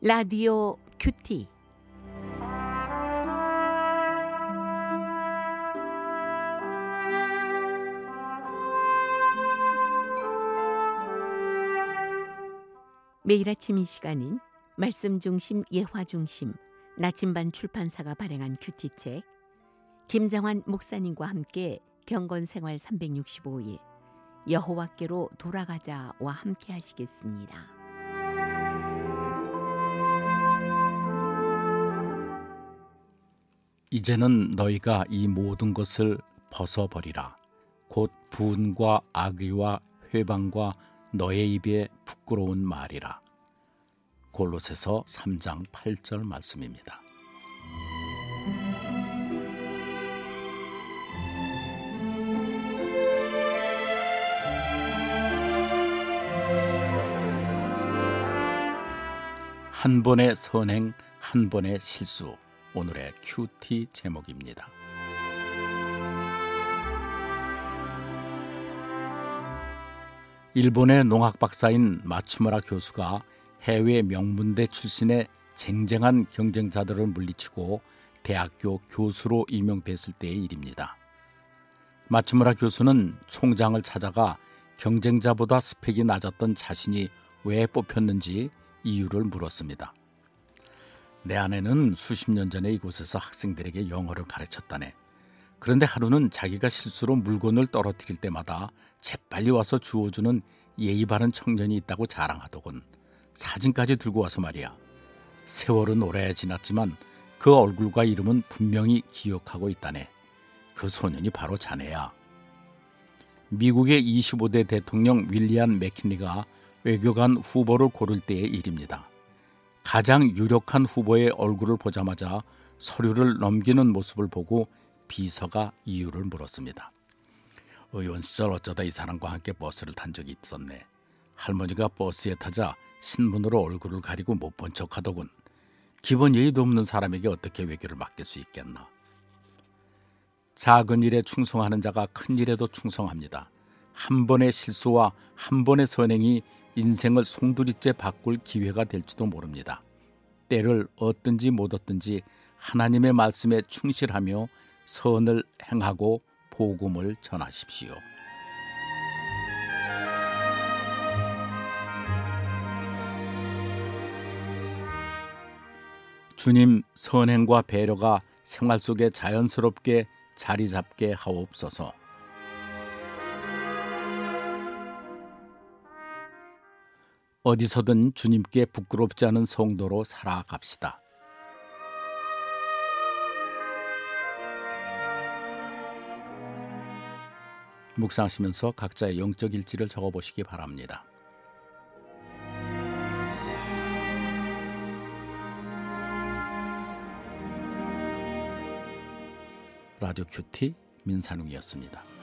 라디오 큐티. 매일 아침 이 시간은 말씀 중심 예화 중심 나침반 출판사가 발행한 큐티책, 김정환 목사님과 함께 경건생활 365일 여호와께로 돌아가자와 함께 하시겠습니다. 이제는 너희가 이 모든 것을 벗어버리라. 곧 분과 악의와 회방과 너의 입에 부끄러운 말이라. 골로새서 3장 8절 말씀입니다. 한 번의 선행, 한 번의 실수. 오늘의 큐티 제목입니다. 일본의 농학 박사인 마츠무라 교수가 해외 명문대 출신의 쟁쟁한 경쟁자들을 물리치고 대학교 교수로 임명됐을 때의 일입니다. 마츠무라 교수는 총장을 찾아가 경쟁자보다 스펙이 낮았던 자신이 왜 뽑혔는지 이유를 물었습니다. 내 아내는 수십 년 전에 이곳에서 학생들에게 영어를 가르쳤다네. 그런데 하루는 자기가 실수로 물건을 떨어뜨릴 때마다 재빨리 와서 주워주는 예의 바른 청년이 있다고 자랑하더군. 사진까지 들고 와서 말이야. 세월은 오래 지났지만 그 얼굴과 이름은 분명히 기억하고 있다네. 그 소년이 바로 자네야. 미국의 25대 대통령 윌리엄 맥킨리가 외교관 후보를 고를 때의 일입니다. 가장 유력한 후보의 얼굴을 보자마자 서류를 넘기는 모습을 보고 비서가 이유를 물었습니다. 의원 시절 어쩌다 이 사람과 함께 버스를 탄 적이 있었네. 할머니가 버스에 타자 신문으로 얼굴을 가리고 못 본 척하더군. 기본 예의도 없는 사람에게 어떻게 외교를 맡길 수 있겠나. 작은 일에 충성하는 자가 큰 일에도 충성합니다. 한 번의 실수와 한 번의 선행이 인생을 송두리째 바꿀 기회가 될지도 모릅니다. 때를 얻든지 못 얻든지 하나님의 말씀에 충실하며 선을 행하고 복음을 전하십시오. 주님, 선행과 배려가 생활 속에 자연스럽게 자리 잡게 하옵소서. 어디서든 주님께 부끄럽지 않은 성도로 살아갑시다. 묵상하시면서 각자의 영적 일지를 적어보시기 바랍니다. 라디오 큐티 민산웅이었습니다.